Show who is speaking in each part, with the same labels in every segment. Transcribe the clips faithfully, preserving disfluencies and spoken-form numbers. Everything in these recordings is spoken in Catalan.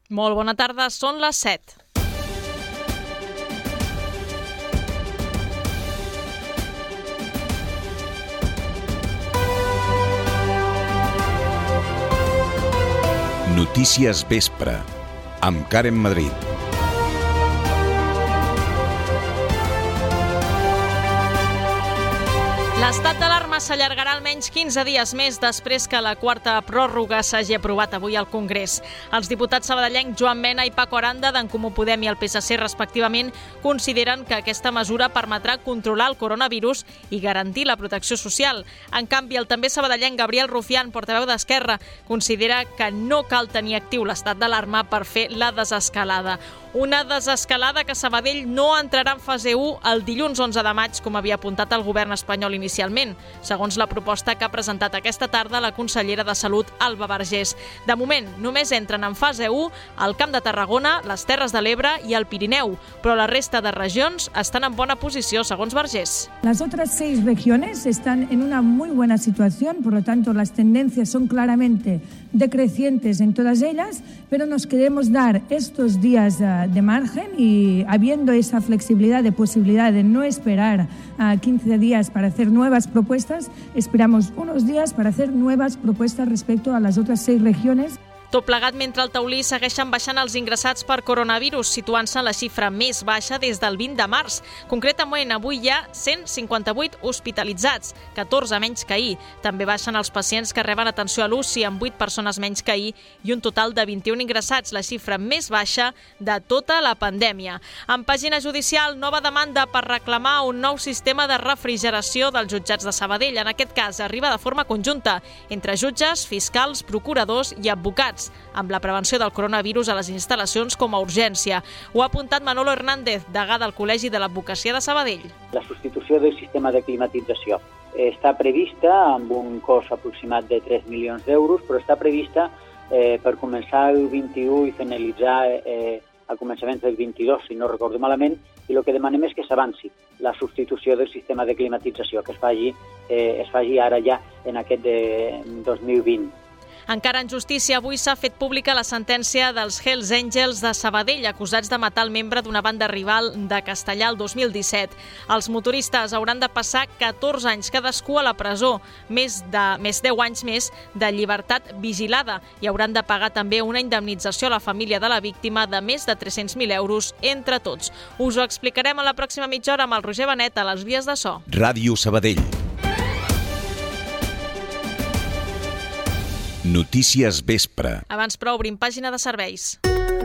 Speaker 1: Molt bona tarda, són les set.
Speaker 2: Notícies Vespre, amb Karen Madrid.
Speaker 1: L'estat d'alarma s'allargarà almenys quinze dies més després que la quarta pròrroga s'hagi aprovat avui al Congrés. Els diputats sabadellencs Joan Mena i Paco Aranda d'En Comú Podem i el P S C, respectivament, consideren que aquesta mesura permetrà controlar el coronavirus i garantir la protecció social. En canvi, el també sabadellenc Gabriel Rufián, portaveu d'Esquerra, considera que no cal tenir actiu l'estat d'alarma per fer la desescalada. Una desescalada que Sabadell no entrarà en fase u el dilluns onze de maig, com havia apuntat el govern espanyol inicialment, segons la proposta que ha presentat aquesta tarda la consellera de Salut, Alba Vergés. De moment, només entren en fase u el Camp de Tarragona, les Terres de l'Ebre i el Pirineu, però la resta de regions estan en bona posició, segons Vergés.
Speaker 3: Las otras seis regiones están en una muy buena situación, por lo tanto las tendencias son claramente decrecientes en todas ellas, pero nos queremos dar estos días de margen y habiendo esa flexibilidad de posibilidad de no esperar a quince días para hacer nuevas propuestas, esperamos unos días para hacer nuevas propuestas respecto a las otras seis regiones.
Speaker 1: Tot plegat mentre al Taulí segueixen baixant els ingressats per coronavirus, situant-se en la xifra més baixa des del vint de març. Concretament, avui hi ha cent cinquanta-vuit hospitalitzats, catorze menys que ahir. També baixen els pacients que reben atenció a l'U C I, amb vuit persones menys que ahir, i un total de vint-i-un ingressats, la xifra més baixa de tota la pandèmia. En pàgina judicial, nova demanda per reclamar un nou sistema de refrigeració dels jutjats de Sabadell. En aquest cas, arriba de forma conjunta entre jutges, fiscals, procuradors i advocats, amb la prevenció del coronavirus a les instal·lacions com a urgència. Ho ha apuntat Manolo Hernández, degà del Col·legi de l'Advocacia de Sabadell.
Speaker 4: La substitució del sistema de climatització està prevista amb un cost aproximat de tres milions d'euros, però està prevista eh, per començar el vint-i-u i finalitzar eh, al començament del vint-i-dos, si no recordo malament, i el que demanem és que s'avanci la substitució del sistema de climatització, que es faci, eh, es faci ara ja en aquest de dos mil vint.
Speaker 1: Encara en justícia, avui s'ha fet pública la sentència dels Hells Angels de Sabadell, acusats de matar el membre d'una banda rival de Castellà el dos mil disset. Els motoristes hauran de passar catorze anys cadascú a la presó, més de més deu anys més de llibertat vigilada, i hauran de pagar també una indemnització a la família de la víctima de més de tres-cents mil euros entre tots. Us ho explicarem a la pròxima mitja hora amb el Roger Benet a les vies de so.
Speaker 2: Ràdio Sabadell. Notícies Vespre.
Speaker 1: Abans però obrim pàgina de serveis.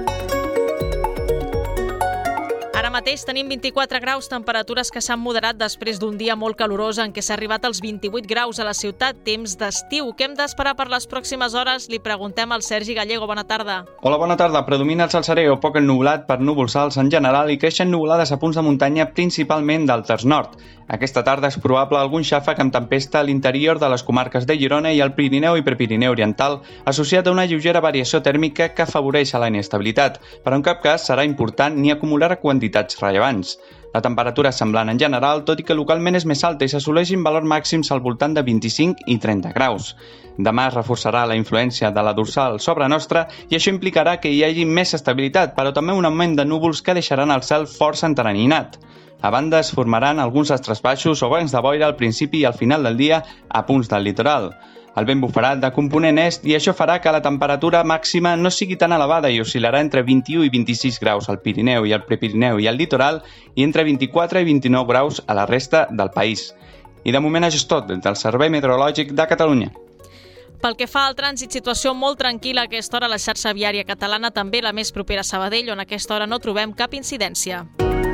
Speaker 1: Ara mateix tenim vint-i-quatre graus, temperatures que s'han moderat després d'un dia molt calorós en què s'ha arribat als vint-i-vuit graus a la ciutat, temps d'estiu. Què hem d'esperar per les pròximes hores? Li preguntem al Sergi Gallego. Bona tarda.
Speaker 5: Hola, bona tarda. Predomina el salsareo, poc ennubulat per núvols alts en general i creixen nuvolades a punts de muntanya, principalment del terç nord. Aquesta tarda és probable algun xàfec amb tempesta a l'interior de les comarques de Girona i el Pirineu i Prepirineu Oriental, associat a una lleugera variació tèrmica que afavoreix la inestabilitat, però en cap cas serà important ni acumularà quantitats rellevants. La temperatura és semblant en general, tot i que localment és més alta i s'assoleixin valors màxims al voltant de vint-i-cinc i trenta graus. Demà es reforçarà la influència de la dorsal sobre nostra i això implicarà que hi hagi més estabilitat, però també un augment de núvols que deixaran el cel força enteranyinat. A banda, es formaran alguns astres baixos o bancs de boira al principi i al final del dia a punts del litoral. El vent bufarà de component est i això farà que la temperatura màxima no sigui tan elevada i oscil·larà entre vint-i-u i vint-i-sis graus al Pirineu i al Prepirineu i al litoral i entre vint-i-quatre i vint-i-nou graus a la resta del país. I de moment això és tot des del Servei Meteorològic de Catalunya.
Speaker 1: Pel que fa al trànsit, situació molt tranquil·la a aquesta hora a la xarxa viària catalana, també la més propera a Sabadell, on a aquesta hora no trobem cap incidència.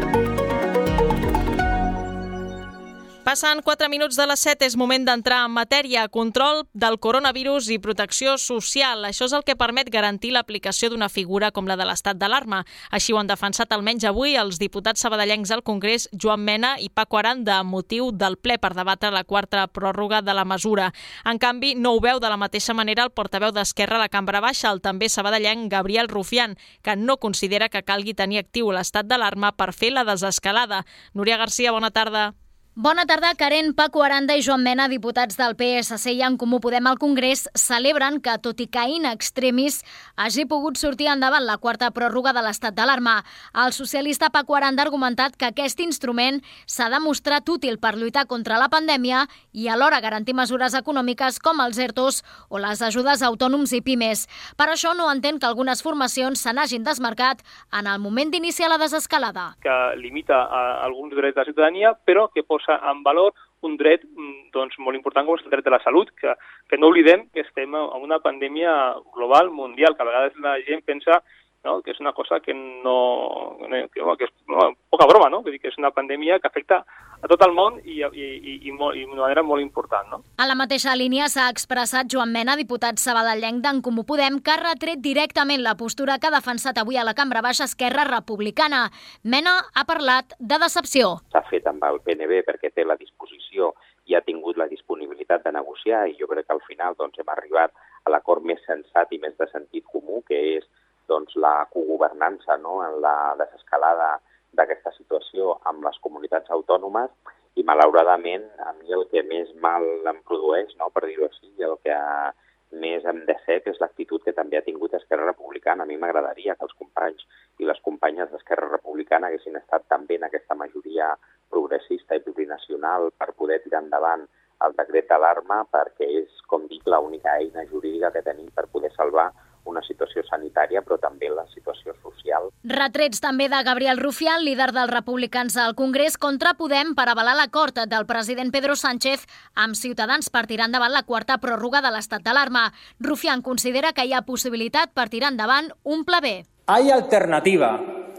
Speaker 1: Passen quatre minuts de les set, és moment d'entrar en matèria. Control del coronavirus i protecció social. Això és el que permet garantir l'aplicació d'una figura com la de l'estat d'alarma. Així ho han defensat almenys avui els diputats sabadellencs al Congrés, Joan Mena i Paco Aranda, amb motiu del ple per debatre la quarta pròrroga de la mesura. En canvi, no ho veu de la mateixa manera el portaveu d'Esquerra a la Cambra Baixa, el també sabadellenc Gabriel Rufián, que no considera que calgui tenir actiu l'estat d'alarma per fer la desescalada. Núria Garcia, bona tarda.
Speaker 6: Bona tarda. Karen, Paco Aranda i Joan Mena, diputats del P S C i En Comú Podem al Congrés, celebren que, tot i que in extremis, hagi pogut sortir endavant la quarta pròrroga de l'estat d'alarma. El socialista Paco Aranda ha argumentat que aquest instrument s'ha demostrat útil per lluitar contra la pandèmia i alhora garantir mesures econòmiques com els ERTOs o les ajudes a autònoms i pimes. Per això no entén que algunes formacions se n'hagin desmarcat en el moment d'iniciar la desescalada.
Speaker 7: Que limita a alguns drets de la ciutadania, però que posa en valor un dret doncs, molt important com és el dret de la salut, que, que no oblidem que estem en una pandèmia global, mundial, que a vegades la gent pensa, no?, que és una cosa que no... que, que és no, poca broma, no? Vull dir que és una pandèmia que afecta a tot el món i, i, i, i, molt, i d'una manera molt important, no?
Speaker 6: A la mateixa línia s'ha expressat Joan Mena, diputat sabadellenc d'En Comú Podem, que ha retret directament la postura que ha defensat avui a la Cambra Baixa Esquerra Republicana. Mena ha parlat de decepció.
Speaker 8: S'ha fet amb el P N B perquè té la disposició i ha tingut la disponibilitat de negociar i jo crec que al final doncs, hem arribat a l'acord més sensat i més de sentit comú, que és doncs, la cogovernança, no?, en la desescalada d'aquesta situació amb les comunitats autònomes i malauradament a mi el que més mal em produeix, no?, per dir-ho així, i el que més em decep és l'actitud que també ha tingut Esquerra Republicana. A mi m'agradaria que els companys i les companyes d'Esquerra Republicana haguessin estat també en aquesta majoria progressista i plurinacional per poder tirar endavant el decret d'alarma, perquè és, com dic, l'única eina jurídica que tenim per poder salvar una situació sanitària, però també la situació social.
Speaker 6: Retrets també de Gabriel Rufián, líder dels republicans al Congrés, contra Podem per avalar l'acord del president Pedro Sánchez amb Ciutadans per tirar endavant la quarta pròrroga de l'estat d'alarma. Rufián considera que hi ha possibilitat per tirar endavant un pla B.
Speaker 9: Hay alternativa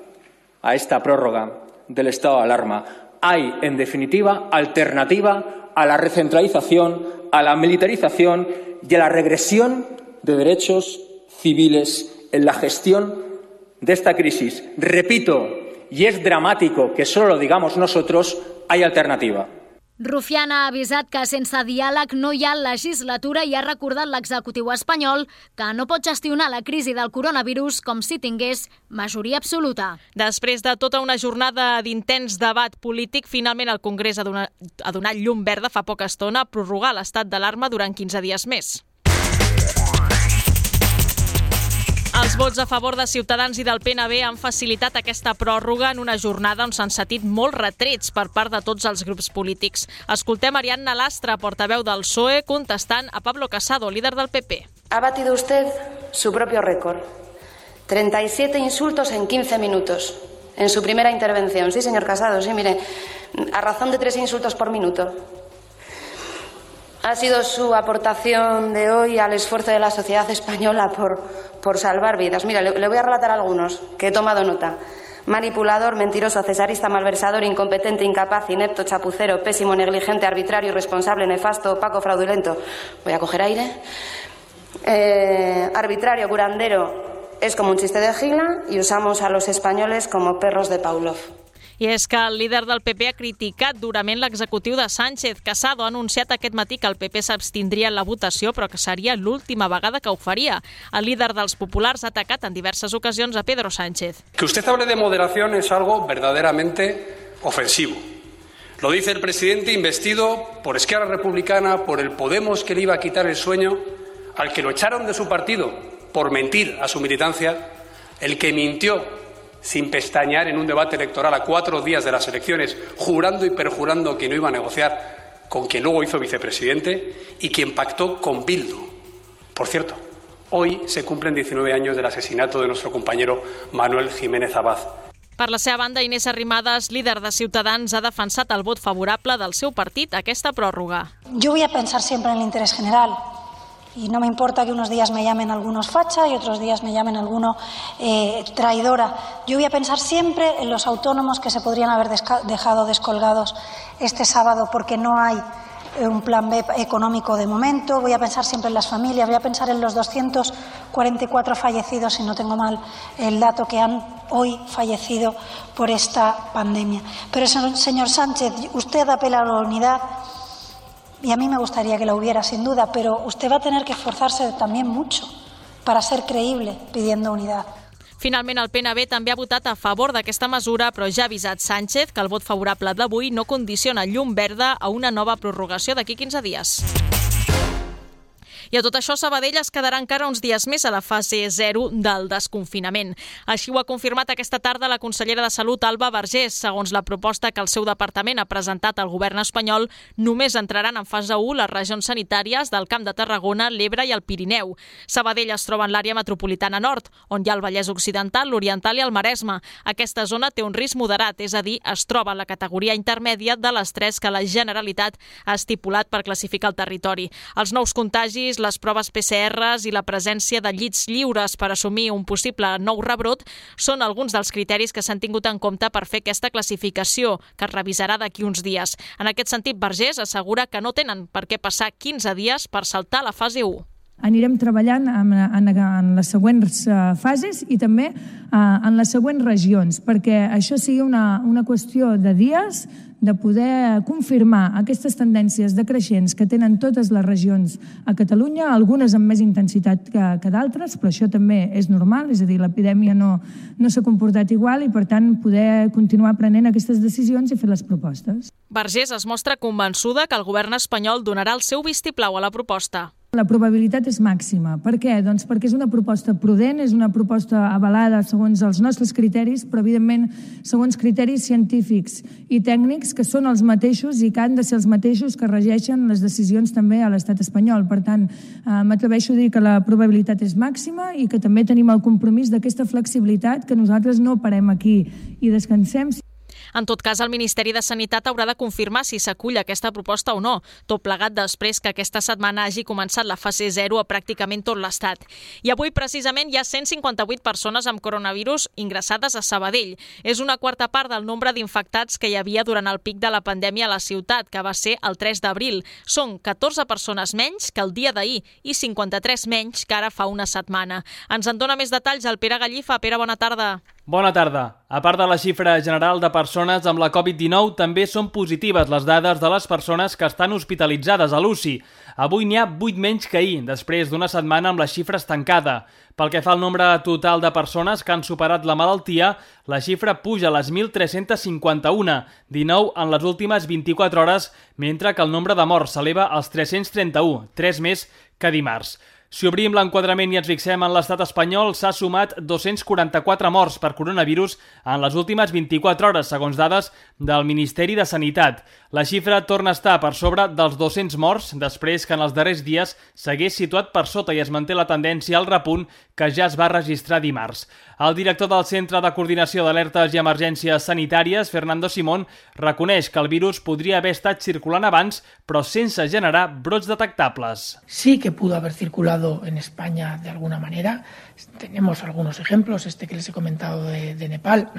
Speaker 9: a esta prórroga del estado de alarma. Hay, en definitiva, alternativa a la recentralización, a la militarización y a la regresión de derechos civiles en la gestión de esta crisis. Repito, y es dramático que solo lo digamos nosotros, hay alternativa.
Speaker 6: Rufián ha avisat que sense diàleg no hi ha legislatura i ha recordat l'executiu espanyol que no pot gestionar la crisi del coronavirus com si tingués majoria absoluta.
Speaker 1: Després de tota una jornada d'intens debat polític, finalment el Congrés ha donat, ha donat llum verda fa poca estona a prorrogar l'estat d'alarma durant quinze dies més. Els vots a favor de Ciutadans i del P N B han facilitat aquesta pròrroga en una jornada on s'han sentit molts retrets per part de tots els grups polítics. Escoltem Ariadna Lastra, portaveu del P S O E, contestant a Pablo Casado, líder del P P.
Speaker 10: Ha batido usted su propio récord. treinta y siete insultos en quince minutos en su primera intervención. Sí, señor Casado, sí, mire, a razón de tres insultos por minuto. Ha sido su aportación de hoy al esfuerzo de la sociedad española por, por salvar vidas. Mira, le, le voy a relatar algunos que he tomado nota. Manipulador, mentiroso, cesarista, malversador, incompetente, incapaz, inepto, chapucero, pésimo, negligente, arbitrario, irresponsable, nefasto, opaco, fraudulento. Voy a coger aire. Eh, arbitrario, curandero, es como un chiste de gila y usamos a los españoles como perros de Pavlov.
Speaker 1: I és que el líder del P P ha criticat durament l'executiu de Sánchez. Casado ha anunciat aquest matí que el P P s'abstindria en la votació, però que seria l'última vegada que ho faria. El líder dels populars ha atacat en diverses ocasions a Pedro Sánchez.
Speaker 11: Que usted hable de moderación es algo verdaderamente ofensivo. Lo dice el presidente investido por Esquerra Republicana, por el Podemos que le iba a quitar el sueño, al que lo echaron de su partido por mentir a su militancia, el que mintió sin pestañear en un debate electoral a cuatro días de las elecciones, jurando y perjurando que no iba a negociar con quien luego hizo vicepresidente y quien pactó con Bildu. Por cierto, hoy se cumplen diecinueve años del asesinato de nuestro compañero Manuel Jiménez Abad.
Speaker 1: Per la seva banda, Inés Arrimadas, líder de Ciutadans, ha defensat el vot favorable del seu partit a aquesta pròrroga.
Speaker 12: Yo voy a pensar siempre en el interés general. Y no me importa que unos días me llamen algunos facha y otros días me llamen alguno eh, traidora. Yo voy a pensar siempre en los autónomos que se podrían haber dejado descolgados este sábado porque no hay un plan B económico de momento. Voy a pensar siempre en las familias, voy a pensar en los doscientos cuarenta y cuatro fallecidos, si no tengo mal el dato, que han hoy fallecido por esta pandemia. Pero, señor Sánchez, usted apela a la unidad. Y a mí me gustaría que la hubiera, sin duda, pero usted va a tener que esforzarse también mucho para ser creíble pidiendo unidad.
Speaker 1: Finalment, el P N B també ha votat a favor d'aquesta mesura, però ja ha avisat Sánchez que el vot favorable d'avui no condiciona llum verda a una nova prorrogació d'aquí quinze dies. I a tot això, Sabadell es quedarà encara uns dies més a la fase zero del desconfinament. Així ho ha confirmat aquesta tarda la consellera de Salut, Alba Vergés. Segons la proposta que el seu departament ha presentat al govern espanyol, només entraran en fase u les regions sanitàries del Camp de Tarragona, l'Ebre i el Pirineu. Sabadell es troba en l'àrea metropolitana nord, on hi ha el Vallès Occidental, l'Oriental i el Maresme. Aquesta zona té un risc moderat, és a dir, es troba en la categoria intermèdia de les tres que la Generalitat ha estipulat per classificar el territori. Els nous contagis, les proves P C Rs i la presència de llits lliures per assumir un possible nou rebrot són alguns dels criteris que s'han tingut en compte per fer aquesta classificació, que es revisarà d'aquí uns dies. En aquest sentit, Vergés assegura que no tenen per què passar quinze dies per saltar la fase u.
Speaker 3: Anirem treballant en, en, en les següents uh, fases i també uh, en les següents regions, perquè això sigui una, una qüestió de dies, de poder confirmar aquestes tendències decreixents que tenen totes les regions a Catalunya, algunes amb més intensitat que, que d'altres, però això també és normal, és a dir, l'epidèmia no, no s'ha comportat igual i, per tant, poder continuar prenent aquestes decisions i fer les propostes.
Speaker 1: Vergés es mostra convençuda que el govern espanyol donarà el seu vistiplau a la proposta.
Speaker 3: La probabilitat és màxima. Per què? Doncs perquè és una proposta prudent, és una proposta avalada segons els nostres criteris, però evidentment segons criteris científics i tècnics que són els mateixos i que han de ser els mateixos que regeixen les decisions també a l'estat espanyol. Per tant, eh, m'atreveixo a dir que la probabilitat és màxima i que també tenim el compromís d'aquesta flexibilitat, que nosaltres no parem aquí i descansem.
Speaker 1: En tot cas, el Ministeri de Sanitat haurà de confirmar si s'acull aquesta proposta o no, tot plegat després que aquesta setmana hagi començat la fase zero a pràcticament tot l'Estat. I avui, precisament, hi ha cent cinquanta-vuit persones amb coronavirus ingressades a Sabadell. És una quarta part del nombre d'infectats que hi havia durant el pic de la pandèmia a la ciutat, que va ser el tres d'abril. Són catorze persones menys que el dia d'ahir i cinquanta-tres menys que ara fa una setmana. Ens en dona més detalls el Pere Gallifa. Pere, bona tarda.
Speaker 13: Bona tarda. A part de la xifra general de persones amb la covid dinou, també són positives les dades de les persones que estan hospitalitzades a l'U C I. Avui n'hi ha vuit menys que ahir, després d'una setmana amb la xifra estancada. Pel que fa al nombre total de persones que han superat la malaltia, la xifra puja a les mil tres-cents cinquanta-u, dinou en les últimes vint-i-quatre hores, mentre que el nombre de morts s'eleva als tres-cents trenta-u, tres més que dimarts. Si obrim l'enquadrament i ens fixem en l'estat espanyol, s'ha sumat dos-cents quaranta-quatre morts per coronavirus en les últimes vint-i-quatre hores, segons dades del Ministeri de Sanitat. La xifra torna a estar per sobre dels dos-cents morts, després que en els darrers dies s'hagués situat per sota i es manté la tendència al repunt que ja es va registrar dimarts. El director del Centre de Coordinació d'Alertes i Emergències Sanitàries, Fernando Simón, reconeix que el virus podria haver estat circulant abans, però sense generar brots detectables.
Speaker 14: Sí que pudo haber circulado en España de alguna manera. Tenemos algunos ejemplos, este que les he comentado de, de Nepal.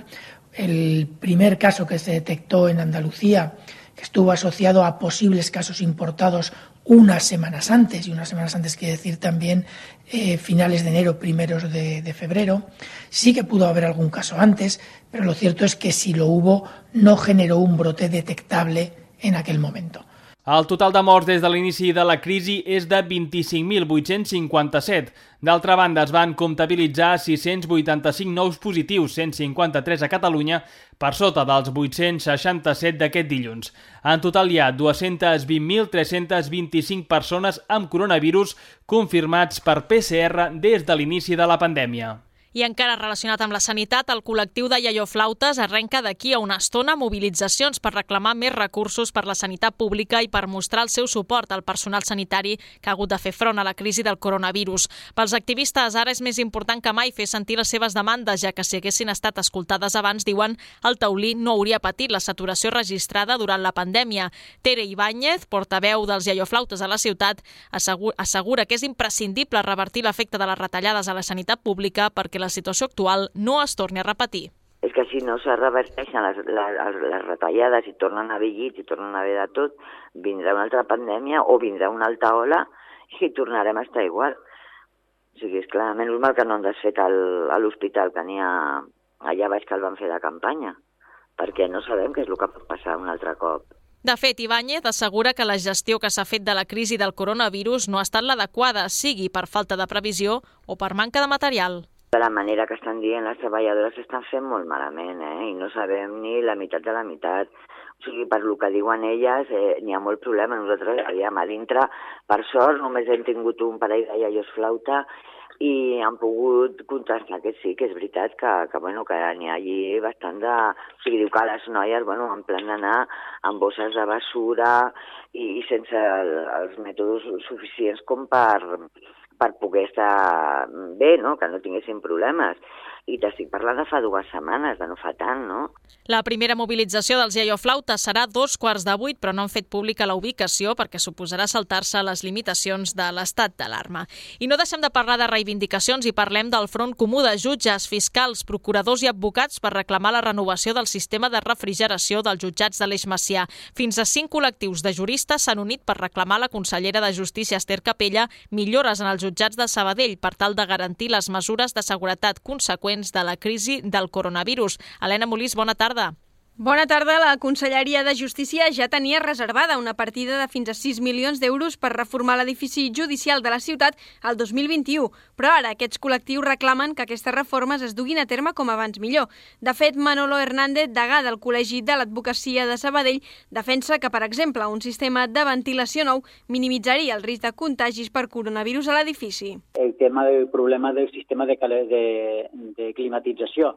Speaker 14: El primer caso que se detectó en Andalucía, que estuvo asociado a posibles casos importados unas semanas antes, y unas semanas antes quiere decir también eh, finales de enero, primeros de, de febrero. Sí que pudo haber algún caso antes, pero lo cierto es que si lo hubo, no generó un brote detectable en aquel momento.
Speaker 13: El total de morts des de l'inici de la crisi és de vint-i-cinc mil vuit-cents cinquanta-set. D'altra banda, es van comptabilitzar sis-cents vuitanta-cinc nous positius, cent cinquanta-tres a Catalunya, per sota dels vuit-cents seixanta-set d'aquest dilluns. En total hi ha dues-centes vint mil tres-cents vint-i-cinc persones amb coronavirus confirmats per P C R des de l'inici de la pandèmia.
Speaker 1: I encara relacionat amb la sanitat, el col·lectiu de iaioflautes arrenca d'aquí a una estona mobilitzacions per reclamar més recursos per la sanitat pública i per mostrar el seu suport al personal sanitari que ha hagut de fer front a la crisi del coronavirus. Pels activistes, ara és més important que mai fer sentir les seves demandes, ja que si haguessin estat escoltades abans, diuen, el taulí no hauria patit la saturació registrada durant la pandèmia. Tere Ibáñez, portaveu dels iaioflautes a la ciutat, assegura que és imprescindible revertir l'efecte de les retallades a la sanitat pública perquè la situació actual no es torni a repetir.
Speaker 15: És que si no se reverteixen les, les, les retallades i tornen a haver llits i tornen a haver de tot, vindrà una altra pandèmia o vindrà una altra ola i tornarem a estar igual. O sigui, és clarament normal que no han desfet el, a l'hospital que n'hi ha allà baix que el van fer de campanya, perquè no sabem què és el que pot passar un altre cop.
Speaker 1: De fet, Ibáñez assegura que la gestió que s'ha fet de la crisi del coronavirus no ha estat l'adequada, sigui per falta de previsió o per manca de material.
Speaker 15: De la manera que estan dient les treballadores s'estan fent molt malament, eh? I no sabem ni la meitat de la meitat. O sigui, per lo que diuen elles, eh, n'hi ha molt problema. Nosaltres, aviam, a dintre, per sort, només hem tingut un parell de iaios flauta i han pogut contrastar que sí, que és veritat que, que, bueno, que n'hi ha allí bastant de... O sigui, diu que les noies, bueno, en plan d'anar amb bosses de basura i, i sense el, els mètodes suficients com per, per poder estar bé, no?, que no tinguessin problemes. I t'estic parlant de fa dues setmanes, de no fa tant, no?
Speaker 1: La primera mobilització dels iaioflautes serà dos quarts de vuit, però no han fet pública la ubicació perquè suposarà saltar-se les limitacions de l'estat d'alarma. I no deixem de parlar de reivindicacions i parlem del front comú de jutges, fiscals, procuradors i advocats per reclamar la renovació del sistema de refrigeració dels jutjats de l'Eix Macià. Fins a cinc col·lectius de juristes s'han unit per reclamar a la consellera de Justícia, Esther Capella, millores en els jutjats de Sabadell per tal de garantir les mesures de seguretat conseqüents de la crisi del coronavirus. Helena Molís, bona tarda.
Speaker 16: Bona tarda. La Conselleria de Justícia ja tenia reservada una partida de fins a sis milions d'euros per reformar l'edifici judicial de la ciutat el dos mil vint-i-u, però ara aquests col·lectius reclamen que aquestes reformes es duguin a terme com abans millor. De fet, Manolo Hernández, degà del Col·legi de l'Advocacia de Sabadell, defensa que, per exemple, un sistema de ventilació nou minimitzaria el risc de contagis per coronavirus a l'edifici.
Speaker 4: El tema del problema del sistema de, de, de climatització,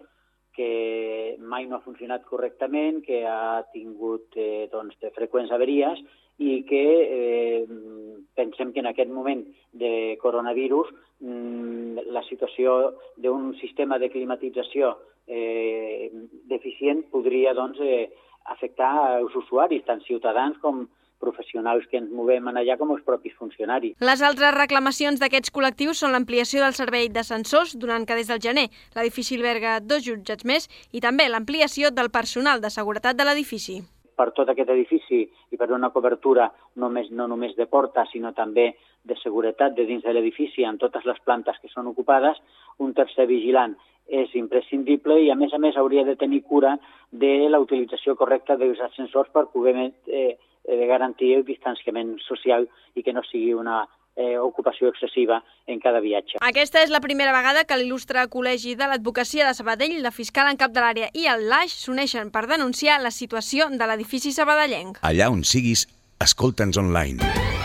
Speaker 4: que mai no ha funcionat correctament, que ha tingut eh, doncs, de freqüents averies i que eh, pensem que en aquest moment de coronavirus mm, la situació d'un sistema de climatització eh, deficient podria doncs, eh, afectar els usuaris, tant ciutadans com professionals que ens movem en allà com els propis funcionaris.
Speaker 16: Les altres reclamacions d'aquests col·lectius són l'ampliació del servei d'ascensors, donant que des del gener l'edifici alberga dos jutjats més, i també l'ampliació del personal de seguretat de l'edifici.
Speaker 4: Per tot aquest edifici i per una cobertura només, no només de porta, sinó també de seguretat de dins de l'edifici en totes les plantes que són ocupades, un tercer vigilant és imprescindible i, a més a més, hauria de tenir cura de la utilització correcta dels ascensors per poder eh, de garantir el distanciament social i que no sigui una eh, ocupació excessiva en cada viatge.
Speaker 16: Aquesta és la primera vegada que l'il·lustre Col·legi de l'Advocacia de Sabadell, la fiscal en cap de l'àrea i el Laix s'uneixen per denunciar la situació de l'edifici sabadellenc.
Speaker 2: Allà on siguis, escolta'ns online.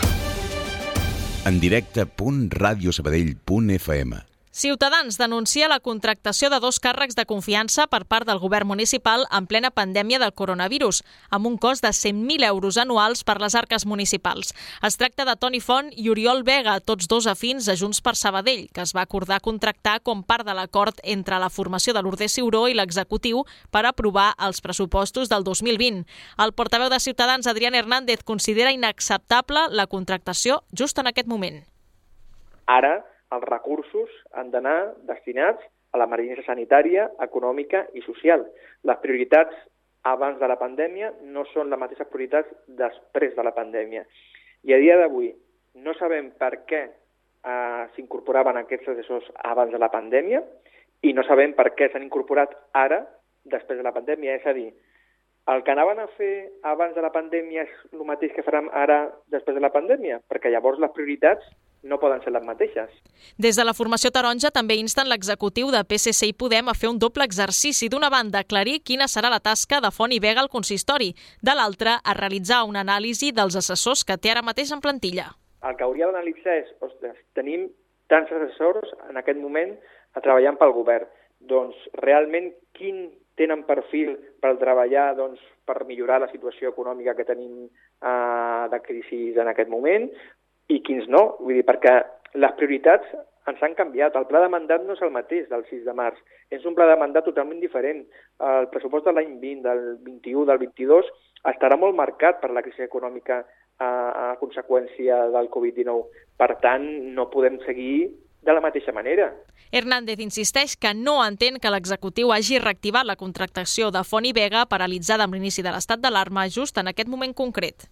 Speaker 2: En directe punt radiosabadell punt f m.
Speaker 1: Ciutadans denuncia la contractació de dos càrrecs de confiança per part del govern municipal en plena pandèmia del coronavirus, amb un cost de cent mil euros anuals per les arques municipals. Es tracta de Toni Font i Oriol Vega, tots dos afins a Junts per Sabadell, que es va acordar contractar com part de l'acord entre la formació de Lourdes Ciuró i l'executiu per aprovar els pressupostos del dos mil vint. El portaveu de Ciutadans, Adrián Hernández, considera inacceptable la contractació just en aquest moment.
Speaker 17: Ara, els recursos han d'anar destinats a l'emergència sanitària, econòmica i social. Les prioritats abans de la pandèmia no són les mateixes prioritats després de la pandèmia. I a dia d'avui no sabem per què eh, s'incorporaven aquests assessors abans de la pandèmia i no sabem per què s'han incorporat ara, després de la pandèmia. És a dir, el que anaven a fer abans de la pandèmia és el mateix que faran ara després de la pandèmia, perquè llavors les prioritats no poden ser les mateixes.
Speaker 1: Des de la formació taronja també insten l'executiu de P S C i Podem a fer un doble exercici. D'una banda, aclarir quina serà la tasca de Font i Vega al consistori. De l'altra, a realitzar una anàlisi dels assessors que té ara mateix en plantilla.
Speaker 17: El que hauria d'analitzar és, ostres, tenim tants assessors en aquest moment treballant pel govern. Doncs realment quin tenen perfil per treballar doncs, per millorar la situació econòmica que tenim eh, de crisi en aquest moment, i quins no, vull dir, perquè les prioritats ens han canviat. El pla de mandat no és el mateix del sis de març, és un pla de mandat totalment diferent. El pressupost de l'any vint, del vint-i-u, del vint-i-dos, estarà molt marcat per la crisi econòmica a, a conseqüència del covid dinou. Per tant, no podem seguir de la mateixa manera.
Speaker 1: Hernández insisteix que no entén que l'executiu hagi reactivat la contractació de Font i Vega paralitzada amb l'inici de l'estat d'alarma just en aquest moment concret.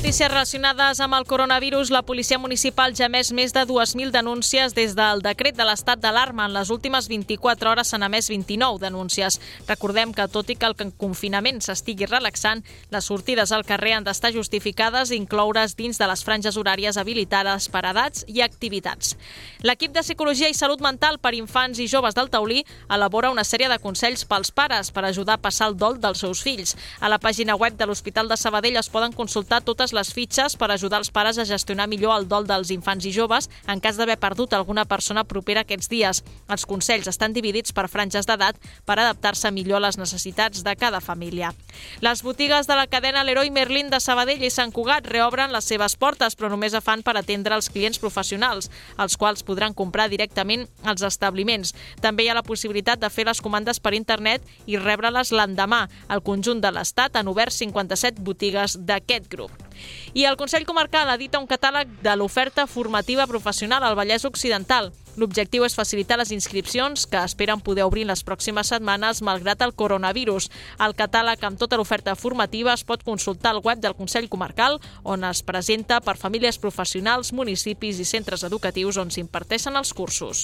Speaker 1: notícies relacionades amb el coronavirus, la Policia Municipal ja ha emès més de dues mil denúncies des del decret de l'estat d'alarma. En les últimes vint-i-quatre hores s'han emès vint-i-nou denúncies. Recordem que, tot i que el confinament s'estigui relaxant, les sortides al carrer han d'estar justificades i incloure's dins de les franges horàries habilitades per edats i activitats. L'equip de Psicologia i Salut Mental per infants i joves del Taulí elabora una sèrie de consells pels pares per ajudar a passar el dol dels seus fills. A la pàgina web de l'Hospital de Sabadell es poden consultar totes les fitxes per ajudar els pares a gestionar millor el dol dels infants i joves en cas d'haver perdut alguna persona propera aquests dies. Els consells estan dividits per franges d'edat per adaptar-se millor a les necessitats de cada família. Les botigues de la cadena Leroy Merlin de Sabadell i Sant Cugat reobren les seves portes, però només ho fan per atendre els clients professionals, els quals podran comprar directament als establiments. També hi ha la possibilitat de fer les comandes per internet i rebre-les l'endemà. Al conjunt de l'Estat han obert cinquanta-set botigues d'aquest grup. I el Consell Comarcal edita un catàleg de l'oferta formativa professional al Vallès Occidental. L'objectiu és facilitar les inscripcions que esperen poder obrir en les pròximes setmanes malgrat el coronavirus. El catàleg amb tota l'oferta formativa es pot consultar al web del Consell Comarcal, on es presenta per famílies professionals, municipis i centres educatius on s'imparteixen els cursos.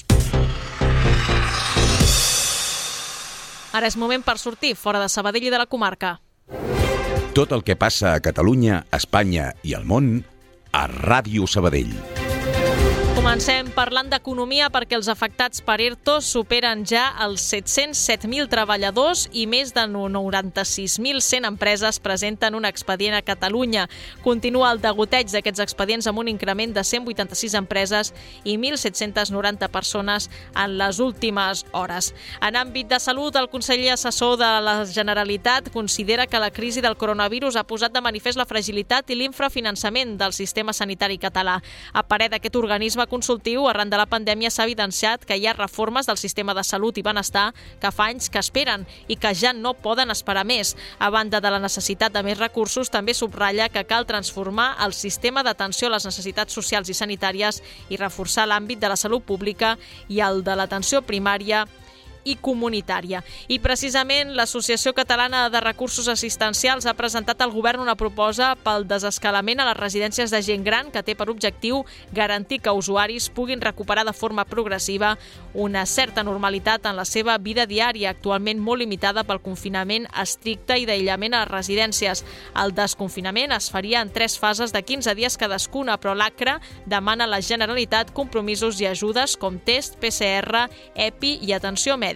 Speaker 1: Ara és moment per sortir fora de Sabadell i de la comarca.
Speaker 2: Tot el que passa a Catalunya, Espanya i al món a Ràdio Sabadell.
Speaker 1: Comencem parlant d'economia perquè els afectats per ERTO superen ja els set-cents set mil treballadors i més de noranta-sis mil cent empreses presenten un expedient a Catalunya. Continua el degoteig d'aquests expedients amb un increment de cent vuitanta-sis empreses i mil set-cents noranta persones en les últimes hores. En àmbit de salut, el conseller assessor de la Generalitat considera que la crisi del coronavirus ha posat de manifest la fragilitat i l'infrafinançament del sistema sanitari català. A parer d'aquest organisme consultiu, arran de la pandèmia s'ha evidenciat que hi ha reformes del sistema de salut i benestar que fa anys que esperen i que ja no poden esperar més. A banda de la necessitat de més recursos, també subratlla que cal transformar el sistema d'atenció a les necessitats socials i sanitàries i reforçar l'àmbit de la salut pública i el de l'atenció primària i comunitària. I precisament l'Associació Catalana de Recursos Assistencials ha presentat al govern una proposta pel desescalament a les residències de gent gran que té per objectiu garantir que usuaris puguin recuperar de forma progressiva una certa normalitat en la seva vida diària, actualment molt limitada pel confinament estricte i d'aïllament a les residències. El desconfinament es faria en tres fases de quinze dies cadascuna, però l'ACRA demana a la Generalitat compromisos i ajudes com test, P C R, EPI i atenció mèdica.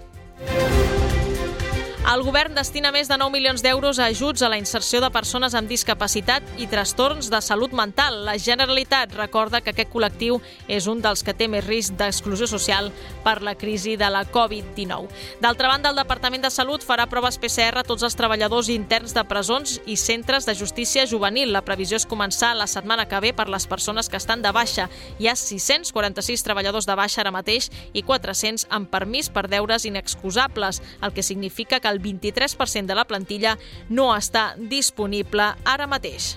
Speaker 1: El govern destina més de nou milions d'euros a ajuts a la inserció de persones amb discapacitat i trastorns de salut mental. La Generalitat recorda que aquest col·lectiu és un dels que té més risc d'exclusió social per la crisi de la covid dinou. D'altra banda, el Departament de Salut farà proves P C R a tots els treballadors interns de presons i centres de justícia juvenil. La previsió és començar la setmana que ve per les persones que estan de baixa. Hi ha sis-cents quaranta-sis treballadors de baixa ara mateix i quatre-cents amb permís per deures inexcusables, el que significa que el vint-i-tres per cent de la plantilla no està disponible ara mateix.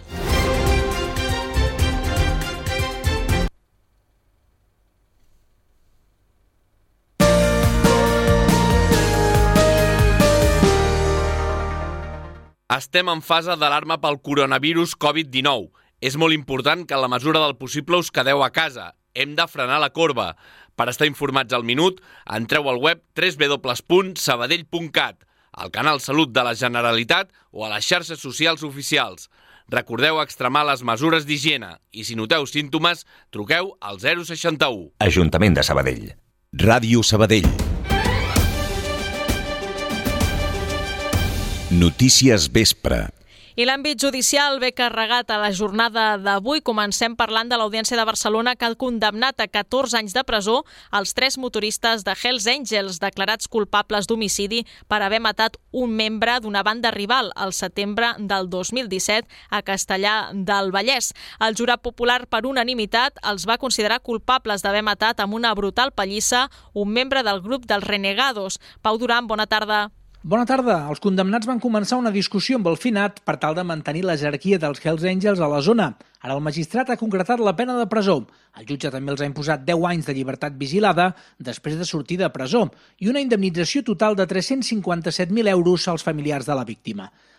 Speaker 18: Estem en fase d'alarma pel coronavirus covid dinou. És molt important que en la mesura del possible us quedeu a casa. Hem de frenar la corba. Per estar informats al minut, entreu al web w w w punt sabadell punt cat, al canal Salut de la Generalitat o a les xarxes socials oficials. Recordeu extremar les mesures d'higiene i si noteu símptomes, truqueu al zero seixanta-u.
Speaker 2: Ajuntament de Sabadell. Ràdio Sabadell. Notícies Vespre.
Speaker 1: I l'àmbit judicial ve carregat a la jornada d'avui. Comencem parlant de l'Audiència de Barcelona que ha condemnat a catorze anys de presó els tres motoristes de Hells Angels declarats culpables d'homicidi per haver matat un membre d'una banda rival al setembre del dos mil disset a Castellar del Vallès. El jurat popular per unanimitat els va considerar culpables d'haver matat amb una brutal pallissa un membre del grup dels Renegados. Pau Duran, bona tarda.
Speaker 19: Bona tarda. Els condemnats van començar una discussió amb el finat per tal de mantenir la jerarquia dels Hells Angels a la zona. Ara el magistrat ha concretat la pena de presó. El jutge també els ha imposat deu anys de llibertat vigilada després de sortir de presó i una indemnització total de tres-cents cinquanta-set mil euros als familiars de la víctima.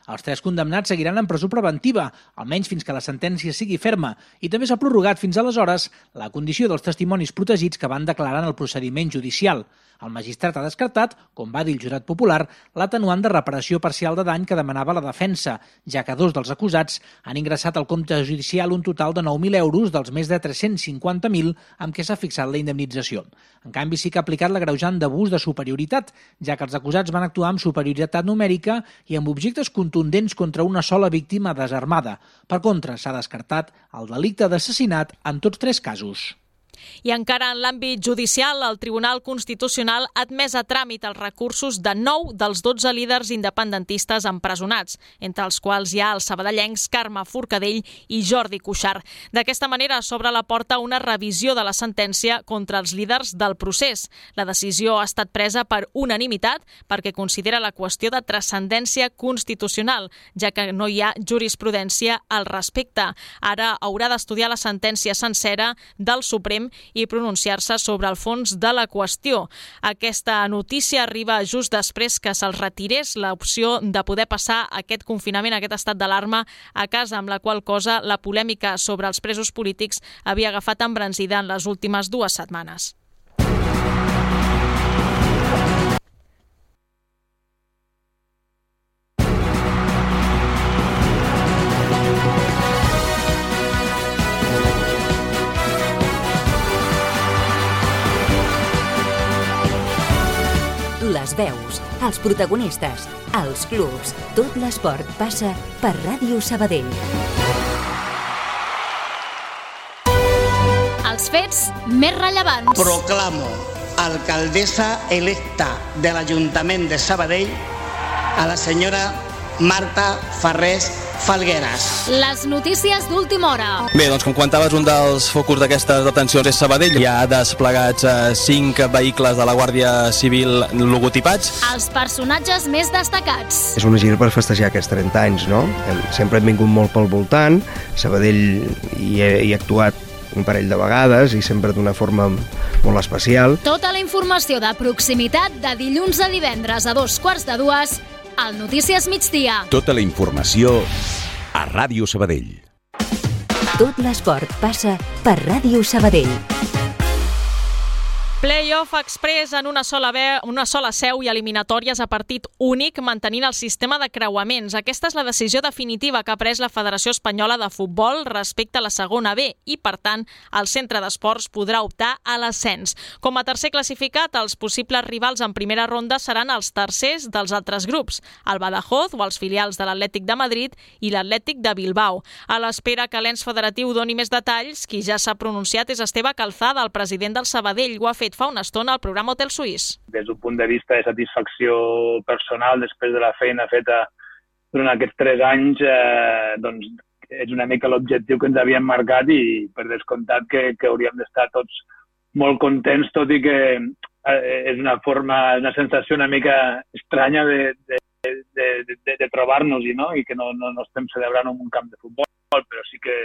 Speaker 19: Els tres condemnats seguiran en presó preventiva, almenys fins que la sentència sigui ferma, i també s'ha prorrogat fins aleshores la condició dels testimonis protegits que van declarar en el procediment judicial. El magistrat ha descartat, com va dir el jurat popular, l'atenuant de reparació parcial de dany que demanava la defensa, ja que dos dels acusats han ingressat al compte judicial un total de nou mil euros dels més de tres-cents cinquanta mil amb què s'ha fixat la indemnització. En canvi, sí que ha aplicat l'agreujant d'abús de superioritat, ja que els acusats van actuar amb superioritat numèrica i amb objectes contundents contra una sola víctima desarmada. Per contra, s'ha descartat el delicte d'assassinat en tots tres casos.
Speaker 1: I encara en l'àmbit judicial, el Tribunal Constitucional ha admès a tràmit els recursos de nou dels dotze líders independentistes empresonats, entre els quals hi ha els sabadellencs Carme Forcadell i Jordi Cuixart. D'aquesta manera s'obre la porta a una revisió de la sentència contra els líders del procés. La decisió ha estat presa per unanimitat perquè considera la qüestió de transcendència constitucional, ja que no hi ha jurisprudència al respecte. Ara haurà d'estudiar la sentència sencera del Suprem i pronunciar-se sobre el fons de la qüestió. Aquesta notícia arriba just després que se'ls retirés l'opció de poder passar aquest confinament, aquest estat d'alarma a casa, amb la qual cosa la polèmica sobre els presos polítics havia agafat embranzida en les últimes dues setmanes.
Speaker 20: Les veus, els protagonistes, els clubs, tot l'esport passa per Ràdio Sabadell.
Speaker 6: Els fets més rellevants.
Speaker 21: Proclamo alcaldessa electa de l'Ajuntament de Sabadell a la senyora Marta Farrés Falgueras.
Speaker 6: Les notícies d'última hora.
Speaker 22: Bé, doncs com comentaves, un dels focus d'aquestes detencions és Sabadell. Hi ha desplegats eh, cinc vehicles de la Guàrdia Civil logotipats.
Speaker 6: Els personatges més destacats.
Speaker 23: És una gira per festejar aquests trenta anys, no? Sempre hem vingut molt pel voltant. Sabadell hi he, hi he actuat un parell de vegades i sempre d'una forma molt especial.
Speaker 6: Tota la informació de proximitat de dilluns a divendres a dos quarts de dues al Notícies Migdia.
Speaker 2: Tota la informació a Ràdio Sabadell.
Speaker 20: Tot l'esport passa per Ràdio Sabadell.
Speaker 1: Playoff Express en una sola, ve, una sola seu i eliminatòries a partit únic, mantenint el sistema de creuaments. Aquesta és la decisió definitiva que ha pres la Federació Espanyola de Futbol respecte a la segona B i, per tant, el centre d'esports podrà optar a l'ascens. Com a tercer classificat, els possibles rivals en primera ronda seran els tercers dels altres grups, el Badajoz o els filials de l'Atlètic de Madrid i l'Atlètic de Bilbao. A l'espera que l'ens federatiu doni més detalls, qui ja s'ha pronunciat és Esteve Calzada, el president del Sabadell. Ho ha fet fa una estona al programa Hotel Suís.
Speaker 24: Des d'un punt de vista de satisfacció personal, després de la feina feta durant aquests tres anys, eh, doncs és una mica l'objectiu que ens havíem marcat i per descomptat que, que hauríem d'estar tots molt contents, tot i que eh, és una forma, una sensació una mica estranya de, de, de, de, de trobar-nos-hi, no? I que no, no, no estem celebrant en un camp de futbol, però sí que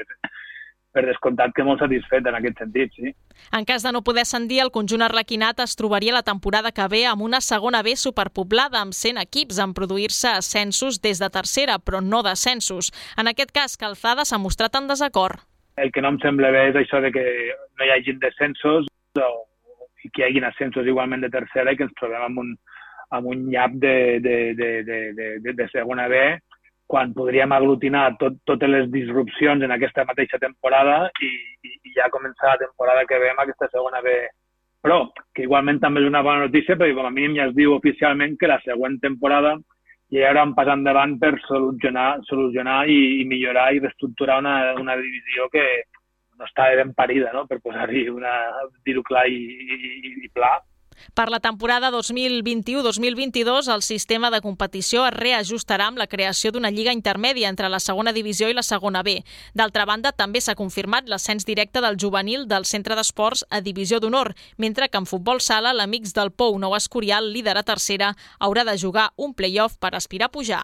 Speaker 24: per descomptat que molt satisfet en aquest sentit, sí.
Speaker 1: En cas de no poder ascendir, el conjunt arlequinat es trobaria la temporada que ve amb una segona B superpoblada, amb cent equips, en produir-se ascensos des de tercera, però no descensos. En aquest cas, Calzada s'ha mostrat en desacord.
Speaker 24: El que no em sembla bé és això de que no hi hagin descensos o, i que hi hagin ascensos igualment de tercera i que ens trobem amb un, amb un nyap de, de, de, de, de, de, de segona B, quan podríem aglutinar tot, totes les disrupcions en aquesta mateixa temporada i, i, i ja començar la temporada que ve amb aquesta segona B. Però, que igualment també és una bona notícia, perquè com a mínim ja es diu oficialment que la següent temporada ja hi haurà un pas endavant per solucionar, solucionar i, i millorar i reestructurar una, una divisió que no està ben parida, no? Per posar-hi una, dir-ho clar i, i, i pla.
Speaker 1: Per la temporada dos mil vint-i-u dos mil vint-i-dos, el sistema de competició es reajustarà amb la creació d'una lliga intermèdia entre la segona divisió i la segona B. D'altra banda, també s'ha confirmat l'ascens directe del juvenil del centre d'esports a divisió d'honor, mentre que en futbol sala, l'Amics del Pou Nou Escorial, líder a tercera, haurà de jugar un play-off per aspirar a pujar.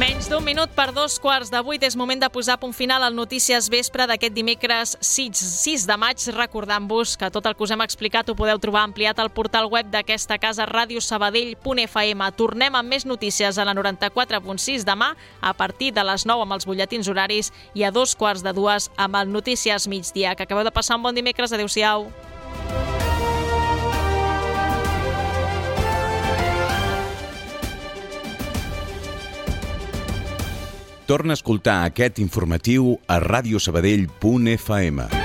Speaker 1: Menys d'un minut per dos quarts de vuit és moment de posar punt final al Notícies Vespre d'aquest dimecres sis de maig, recordant-vos que tot el que us hem explicat ho podeu trobar ampliat al portal web d'aquesta casa, radio sabadell punt f m. Tornem amb més notícies a la noranta-quatre punt sis demà a partir de les nou amb els butlletins horaris i a dos quarts de dues amb el Notícies Migdia. Que acabeu de passar un bon dimecres. Adéu-siau.
Speaker 2: Torna a escoltar aquest informatiu a radio sabadell punt f m.